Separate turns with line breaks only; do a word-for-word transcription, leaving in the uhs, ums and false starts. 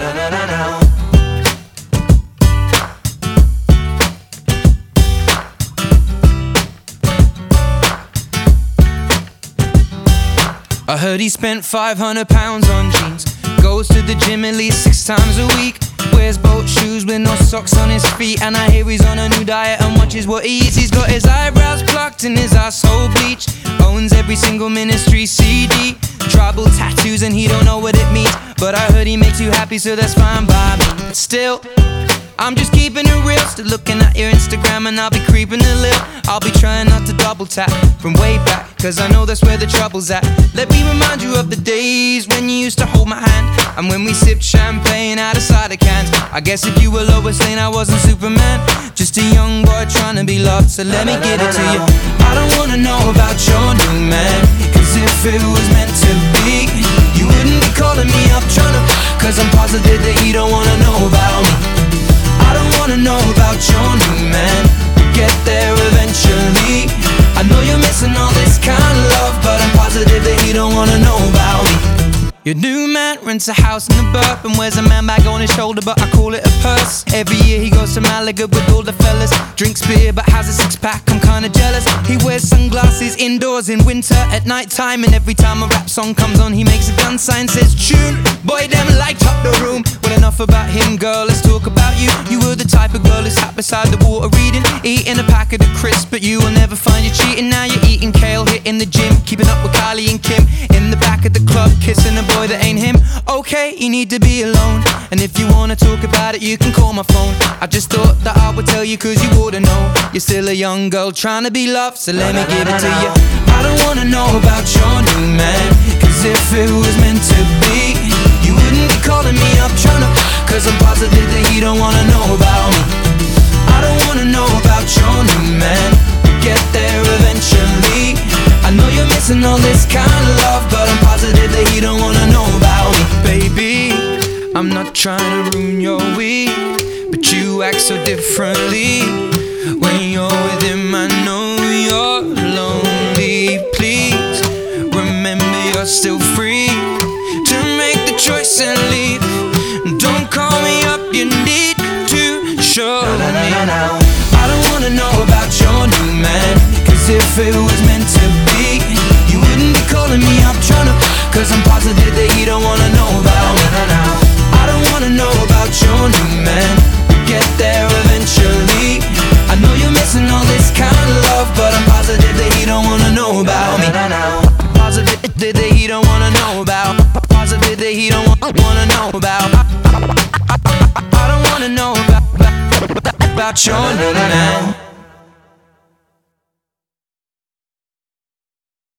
I heard he spent five hundred pounds on jeans, goes to the gym at least six times a week, wears boat shoes with no socks on his feet, and I hear he's on a new diet and watches what he eats. He's got his eyebrows plucked and his asshole bleached, owns every single Ministry C D, tribal tattoos and he don't know what it means, but I heard he makes you happy, so that's fine by me. But still, I'm just keeping it real, still looking at your Instagram and I'll be creeping a little. I'll be trying not to double tap from way back, cause I know that's where the trouble's at. Let me remind you of the days when you used to hold my hand, and when we sipped champagne out of cider cans. I guess if you were Lois Lane, I wasn't Superman, just a young boy trying to be loved, so let me give it to you. I don't wanna know about your new man, cause if it was meant to be, you wouldn't be calling me up trying to, cause I'm positive that you don't wanna know about me. I don't wanna know about your new man, we'll get there eventually. I know you're missing all this kind of love, but I'm positive that he don't wanna know about me. Your new man rents a house in the burp and wears a man bag on his shoulder, but I call it a purse. Every year he goes to Malaga with all the fellas, drinks beer but has a six pack, I'm kinda jealous. He wears sunglasses indoors in winter at night time, and every time a rap song comes on he makes a gun sign, says tune. Boy, them light up the room. Well, enough about him, girl, let's talk about you. You were the type of girl who sat beside the water reading, eating a packet of crisps, but you will never find you cheating. Now you're eating kale, hitting the gym, keeping up with Kylie and Kim, in the back of the club, kissing a boy that ain't him. Okay, you need to be alone, and if you wanna talk about it, you can call my phone. I just thought that I would tell you, cause you oughta know. You're still a young girl trying to be loved, so let me give it to you. I don't wanna know about your new man, cause if it was meant to be, you wouldn't be calling me up trying to, cause I'm positive that you don't wanna know about me. I don't wanna know about your new man, we'll get there eventually. I know you're missing all this kind of love, but I'm positive that you don't wanna know about me. Baby, I'm not trying to ruin your week, but you act so differently when you're with him. I know you're lonely, please remember you're still free to make the choice and leave. Don't call me up, you need to show me. I don't wanna know about your new man, cause if it was meant to be, you wouldn't be calling me up trying to, cause I'm positive that you don't wanna know about me. I don't wanna know about your new man, we'll get there eventually. I know you're missing all this kind of love, but I'm positive that you don't wanna know about me. Positive that he don't wanna know about, positive that he don't wanna know about. I don't wanna know about, about your new man.